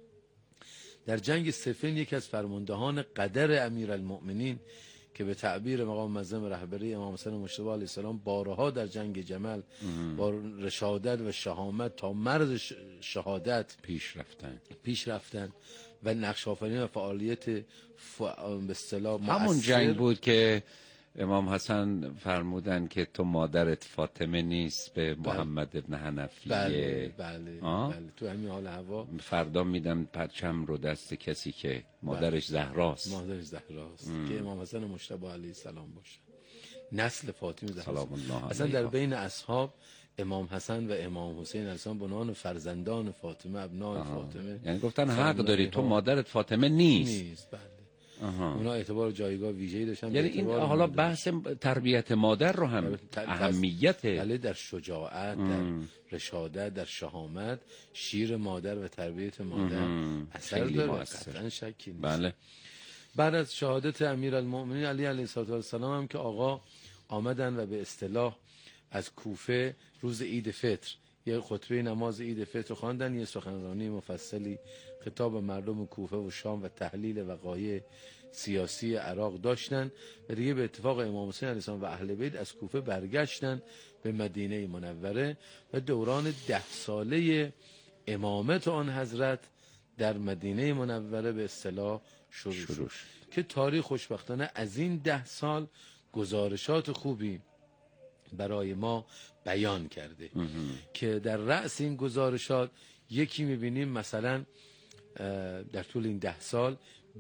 در جنگ صفین یکی از فرماندهان قدر امیرالمؤمنین که به تعبیر مقام معظم رهبری امام حسن مجتبی علیه السلام بارها در جنگ جمل با رشادت و شهامت تا مرز شهادت پیش رفتن و نقش آفرینی و فعالیت به اصطلاح همون جنگ بود که امام حسن فرمودن که تو مادرت فاطمه نیست به محمد ابن حنفیه. بله تو همین حال هوا فردا میدم پرچم رو دست کسی که مادرش زهراست که امام حسن مجتبی علیه السلام باشه، نسل فاطمه زهرا. اصلا در بین اصحاب امام حسن و امام حسین علیه السلام به عنوان فرزندان فاطمه، ابنای فاطمه، یعنی گفتن حق داری تو مادرت فاطمه نیست. بله. اونا اعتبار جایگاه ویژه‌ای داشتن. یعنی این حالا بحث تربیت مادر رو هم اهمیت در شجاعت، در رشادت، در شهامت، شیر مادر و تربیت مادر اثر داره، قطعا شکی نیست. بله. بعد از شهادت امیرالمؤمنین علی علیه السلام هم که آقا آمدن و به اصطلاح از کوفه روز عید فطر یه خطبه نماز عید فطر خواندن، یه سخنرانی مفصلی خطاب مردم کوفه و شام و تحلیل وقایع سیاسی عراق داشتن و دیگه به اتفاق امام حسین علیه السلام و اهل بیت از کوفه برگشتن به مدینه منوره و دوران 10 ساله امامت آن حضرت در مدینه منوره به اصطلاح شروع شد که تاریخ خوشبختانه از این 10 سال گزارشات خوبی برای ما بیان کرده که در رأس این گزارشات یکی میبینیم مثلا در طول این 10 سال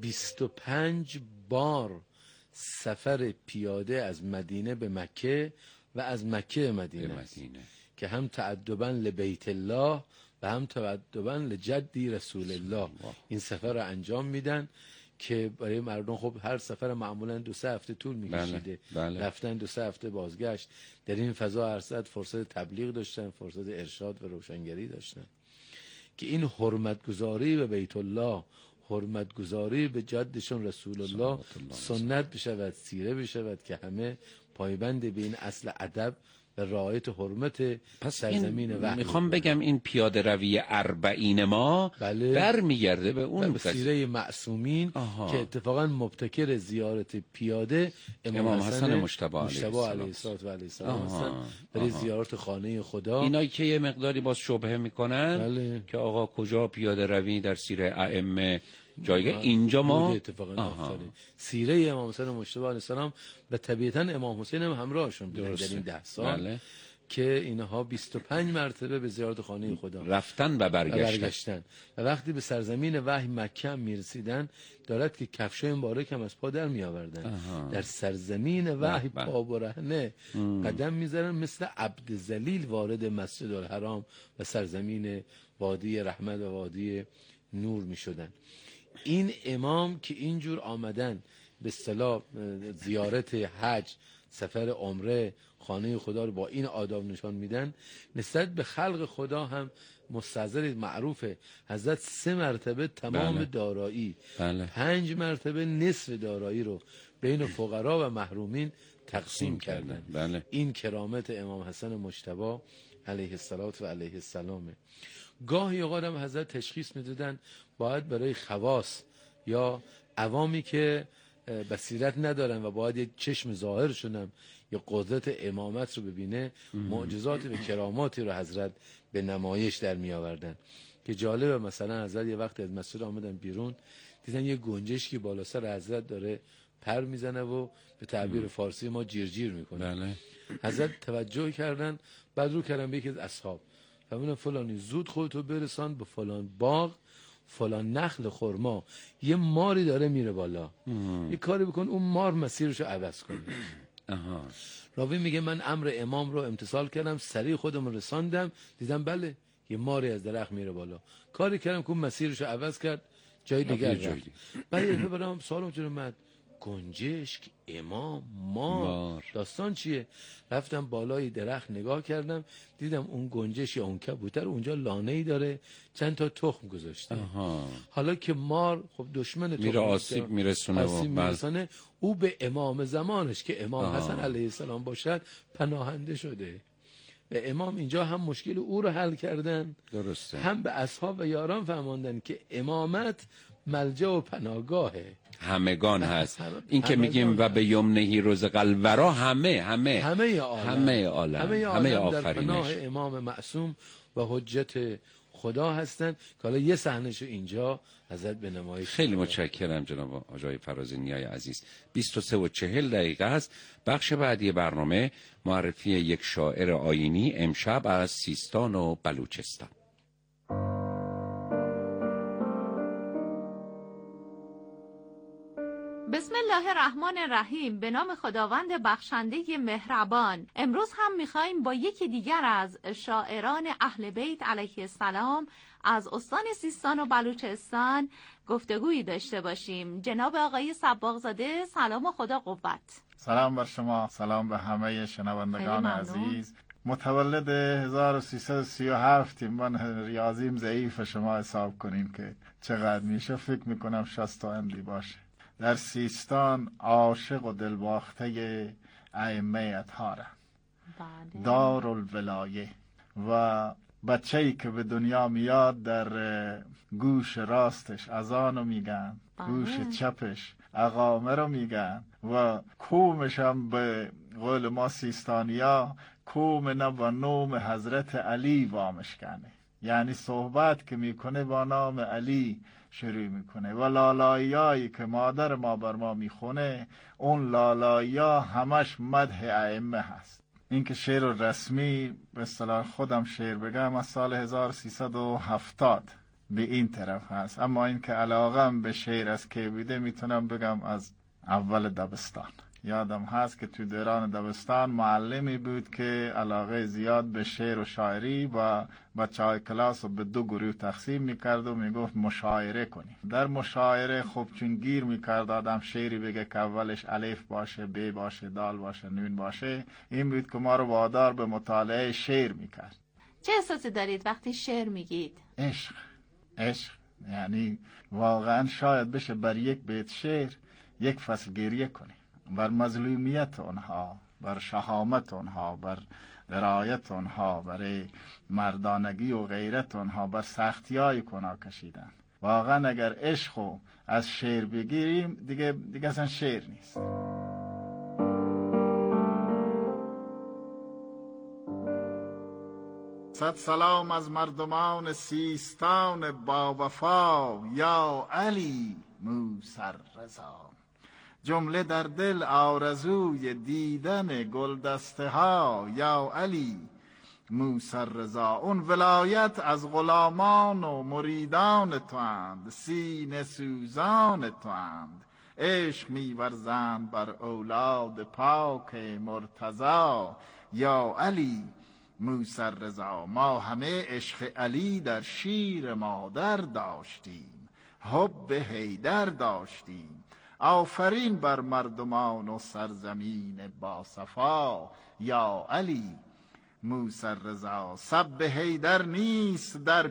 25 بار سفر پیاده از مدینه به مکه و از مکه مدینه است که هم تأدباً لبیت الله و هم تأدباً لجدی رسول الله این سفر رو انجام میدن که برای مردم خب هر سفر معمولا 2-3 هفته طول میکشیده. بله. رفتن 2-3 هفته بازگشت. در این فضا ارصد فرصت تبلیغ داشتن، فرصت ارشاد و روشنگری داشتن که این حرمتگذاری به بیت الله، حرمتگذاری به جدشون رسول الله سنت بشود، سیره بشود که همه پایبند به این اصل ادب و رعایت حرمت سرزمین وحی. میخوام بگم این پیاده روی 40 ما برمیگرده به اون سیره معصومین که اتفاقا مبتکر زیارت پیاده امام حسن مجتبی علیه السلام هستن برای زیارت خانه خدا. اینایی که یه مقداری باز شبهه میکنن که آقا کجا پیاده روی در سیره ائمه جایگاه اینجا ما سیره امام حسن مجتبی علیه السلام و طبیعتا امام حسین هم همراهشون بودن در این 10 سال که اینها 25 مرتبه به زیارت خانه خدا رفتن و برگشتن و وقتی به سرزمین وحی مکه هم میرسیدن دارد که کفشای مبارک هم از پا در می آوردن در سرزمین وحی پا برهنه قدم میذارن مثل عبد ذلیل وارد مسجد الحرام و سرزمین وادی رحمت و وادی نور می شدن. این امام که اینجور آمدن به اصطلاح زیارت حج، سفر عمره، خانه خدا رو با این آداب نشان میدن، نسبت به خلق خدا هم مستحضر معروفه. حضرت 3 مرتبه تمام دارایی 5 مرتبه نصف دارایی رو بین فقرا و محرومین تقسیم کردن. این کرامت امام حسن مجتبی علیه الصلاه و علیه السلامه. گاهی اوقات هم حضرت تشخیص میدادن باید برای خواص یا عوامی که بصیرت ندارن و باید یک چشم ظاهر شدن یا قدرت امامت رو ببینه معجزات و کراماتی رو حضرت به نمایش در می آوردن که جالبه. مثلا حضرت یه وقت از مسجد آمدن بیرون دیدن یه گنجشکی بالا سر حضرت داره پر میزنه و به تعبیر فارسی ما جیر میکنه. حضرت توجه کردن، بعد رو کردن به یکی از اصحاب همون فلانی زود خودتو برسان به فلان باغ، فلان نخل خرما، یه ماری داره میره بالا، یه کاری بکن اون مار مسیرشو عوض کنه. راوی میگه من امر امام رو امتثال کردم، سریع خودم رساندم، دیدم بله یه ماری از درخت میره بالا، کاری کردم که اون مسیرشو عوض کرد، جای دیگر رفت. بعد برام سوالم چرا اومد گنجشک، امام، مار، داستان چیه؟ رفتم بالای درخت نگاه کردم، دیدم اون گنجش یا اون کبوتر اونجا لانه‌ای داره، چند تا تخم گذاشته. حالا که مار خب دشمن تو میره آسیب میرسونه او به امام زمانش که امام حسن علیه السلام باشد پناهنده شده و امام اینجا هم مشکل او رو حل کردن، درسته، هم به اصحاب و یاران فهماندن که امامت ملجا و پناهگاهه همگان هست. این که میگیم و به یمنهی رزق الورا همه عالم در پناه امام معصوم و حجت خدا هستن که حالا یه صحنه‌شو اینجا حضرت به نمایش. خیلی متشکرم جناب آقای فرازینیای عزیز. 23:40 است. بخش بعدی برنامه معرفی یک شاعر آیینی، امشب از سیستان و بلوچستان. بسم الله الرحمن الرحیم. به نام خداوند بخشنده مهربان. امروز هم میخواییم با یکی دیگر از شاعران اهل بیت علیه السلام از استان سیستان و بلوچستان گفتگویی داشته باشیم. جناب آقای صباغزاده، سلام و خدا قوت. سلام بر شما، سلام به همه شنوندگان عزیز. متولد 1337 من ریاضیم ضعیف، شما حساب کنین که چقدر میشه. فکر میکنم 60 تا اندی باشه. در سیستان عاشق و دلباخته ائمه اطهارم، دارالولایه. و بچه‌ای که به دنیا میاد در گوش راستش اذانو میگن، گوش چپش اقامه رو میگن و کومش هم به قول ما سیستانیا کوم نه و نوم حضرت علی وامشکنه. یعنی صحبت که میکنه با نام علی شروع میکنه و لالاییایی که مادر ما بر ما میخونه اون لالایی‌ها همش مدح ائمه هست. این که شعر رسمی به اصطلاح خودم شعر بگم از سال 1370 به این طرف هست، اما این که علاقم به شعر از که بیده میتونم بگم از اول دبستان. یادم هست که تو دوران دبستان معلمی بود که علاقه زیاد به شعر و شاعری و بچه‌های کلاس رو به دو گروه تقسیم میکرد و میگفت مشاعره کنیم. در مشاعره خب چون گیر میکرد آدم شعری بگه که اولش الف باشه، ب باشه، دال باشه، نون باشه، این بود که ما رو وادار به مطالعه شعر میکرد. چه احساسی دارید وقتی شعر میگید؟ عشق. یعنی واقعا شاید بشه بر یک بیت شعر یک فصل گریه کنی، بر مظلومیت اونها، بر شهامت اونها، بر درایت اونها، برای مردانگی و غیرت اونها، بر سختی های کنا کشیدن. واقعا اگر عشقو از شعر بگیریم دیگه اصلا شعر نیست. صد سلام از مردمان سیستان با وفا، یا علی موسی رضا. جمله در دل آرزوی دیدن گلدسته ها، یا علی موسی رضا. اون ولایت از غلامان و مریدان تو اند، سینه سوزان تو اند. عشق می‌ورزند بر اولاد پاک مرتضی، یا علی موسی رضا. ما همه عشق علی در شیر مادر داشتیم، حب حیدر داشتیم. آفرین بر مردمان و سرزمین با صفا، یا علی موسی رضا. سب حیدر نیست در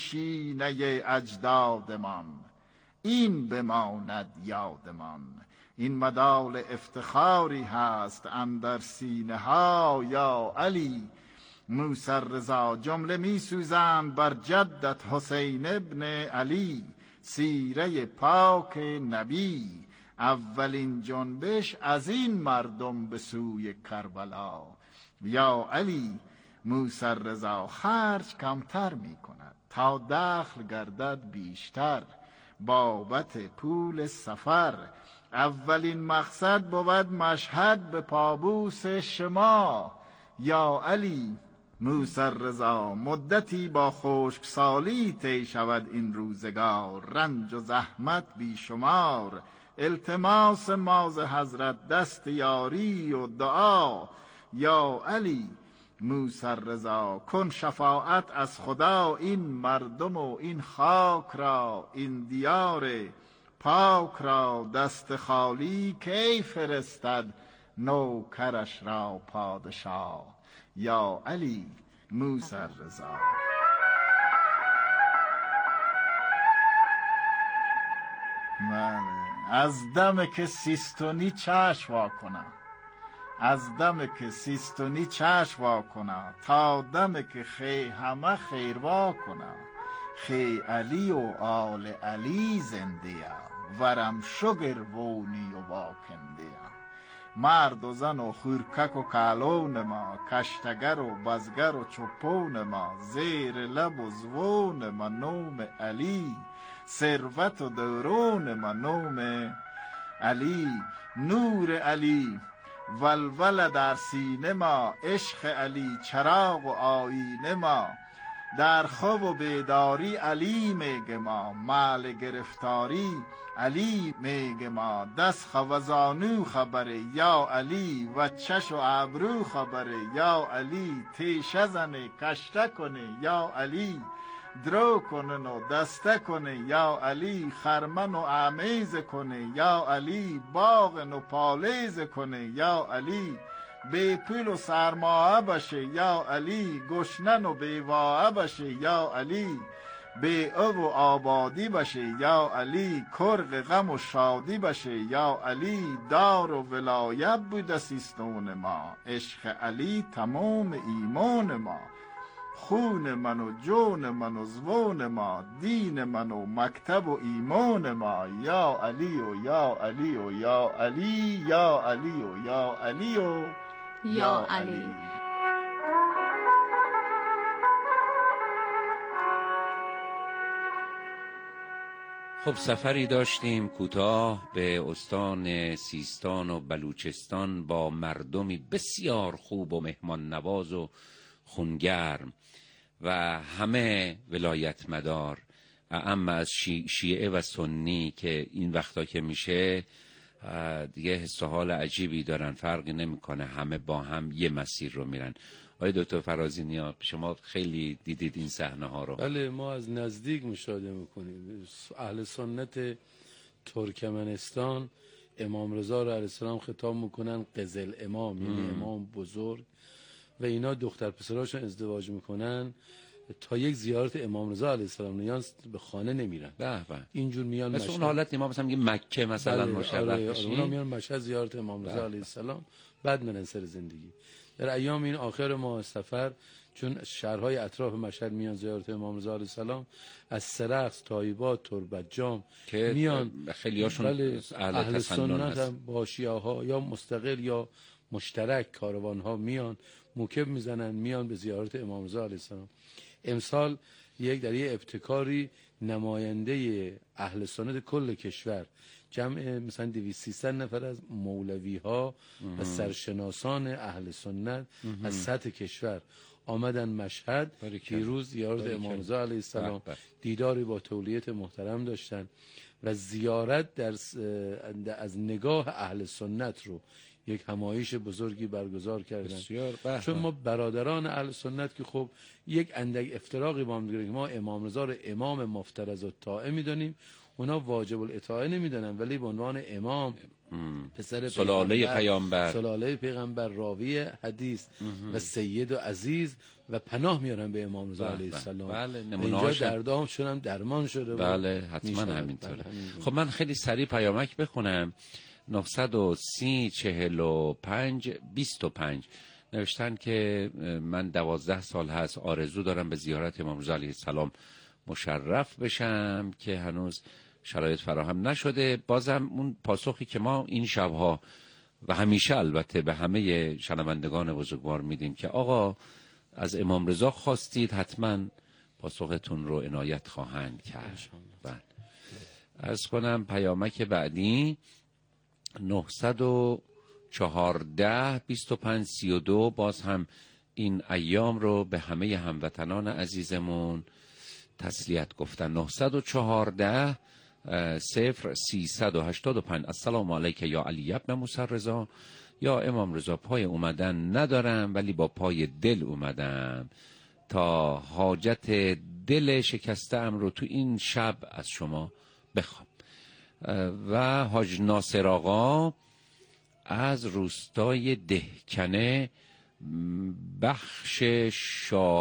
پیشینه اجدادمان، این بماند یادمان. این مدال افتخاری هست اندر سینه ها، یا علی موسی رضا. جمله می سوزند بر جدت حسین ابن علی، سیره پاک نبی. اولین جنبش از این مردم به سوی کربلا، یا علی موسی رضا. خرج کمتر می کند تا دخل گردد بیشتر، بابت پول سفر. اولین مقصد بود مشهد به پابوس شما، یا علی موسی رضا. مدتی با خشکسالی طی شود این روزگار، رنج و زحمت بی شمار. التماس ماز حضرت دست یاری و دعا، یا علی موسی رضا. کن شفاعت از خدا این مردم و این خاک را، این دیار پاک را. دست خالی کی فرستد نوکرش را پادشاه، یا علی موسی رضا. از دم که سیستونی چشم وا کنم، از دم که سیستونی چشم وا کنم، تا دم که همه خیر وا کنم. خی علی و آل علی زندیا، ورم شگر وونی و واکندیا. مرد و زن و خورکک و کالون ما، کشتگر و بزگر و چوپون ما. زیر لب و زبون ما نوم علی، ثروت و درون ما نوم علی. نور علی ولول در سینه ما، عشق علی چراغ و آیینه ما. در خواب و بیداری علی میگه ما، مال گرفتاری علی میگه ما، دست خوزانو خبره یا علی و چش و ابرو خبره یا علی، تیشه زنه کشته کنه یا علی، درو کنن و دسته کنه یا علی، خرمن و امیز کنه یا علی، باغن و پالیز کنه یا علی، بی پول و سرمایه بشه یا علی، گشنن و بیواه بشه یا علی، بی او و آبادی بشه یا علی، کرغ غم و شادی بشه یا علی، دار و ولایت بوده سیستون ما، عشق علی تمام ایمان ما، خون من و جون من و زبون ما، دین من و مکتب و ایمان ما، یا علی و یا علی و یا علی، یا علی و یا علی و یا علی. خب سفری داشتیم کوتاه به استان سیستان و بلوچستان با مردمی بسیار خوب و مهمان نواز و خونگرم و همه ولایت مدار، اما از شیعه و سنی که این وقتا که میشه دیگه حس و حال عجیبی دارن، فرقی نمیکنه، همه با هم یه مسیر رو میرن. آقای دکتر فرازینیا شما خیلی دیدید این صحنه ها رو؟ بله، ما از نزدیک مشاهده میکنیم. اهل سنت ترکمنستان امام رضا رو علیه السلام خطاب میکنن قزل امام، یعنی امام بزرگ، و اینا دختر پسراشون ازدواج میکنن تا یک زیارت امام رضا علیه السلام نیان به خانه نمیرن. به به، اینجور میان مثل اون حالت ما مثلا میگه مکه مثلا مشرف بشین، اونا میان مشهد زیارت امام رضا علیه السلام، بعد میرن سر زندگی. در ایام این آخر ماه صفر چون شهرهای اطراف مشهد میان زیارت امام رضا علیه السلام، از سرخس، طایبات، تربتجام که میان، خیلیاشون اهل سنت هم با شیعه ها یا مستقل یا مشترک کاروان ها میان موکب میزنن، میان به زیارت امام رضا علیه السلام. امسال در یه ابتکاری نماینده اهل سنت کل کشور، جمع مثلا 200-300 نفر از مولوی ها و سرشناسان اهل سنت از سطح کشور آمدن مشهد دیروز زیارت امام رضا علیه السلام، دیداری با تولیت محترم داشتن و زیارت از نگاه اهل سنت رو یک همایش بزرگی برگزار کردن. چون ما برادران اهل سنت که خب یک اندک افتراقی با هم دیگه، ما امام رضا رو امام مفترض الطاعه میدونیم، اونا واجب الاطاعه نمیدونن، ولی به عنوان امام پسر سلاله پیغمبر، راوی حدیث و سید و عزیز و پناه میارن به امام رضا علیه السلام. اینجا دردام شدم درمان شده. بله حتما همینطوره. خب من خیلی سریع پیامک بخونم. 930 45 25 نوشتن که من 12 سال هست آرزو دارم به زیارت امام رضا علیه السلام مشرف بشم که هنوز شرایط فراهم نشده. بازم اون پاسخی که ما این شبها و همیشه البته به همه شنوندگان بزرگوار میدیم که آقا از امام رضا خواستید، حتما پاسختون رو عنایت خواهند کرد. عرض کنم پیامک بعدی 914 25 32 باز هم این ایام رو به همه هموطنان عزیزمون تسلیت گفتن. 914 0385 السلام علیک یا علی ابن موسی رضا، یا امام رضا پای اومدن ندارم ولی با پای دل اومدم تا حاجت دل شکسته ام رو تو این شب از شما بخوام. و حاج ناصر آقا از روستای دهکنه بخش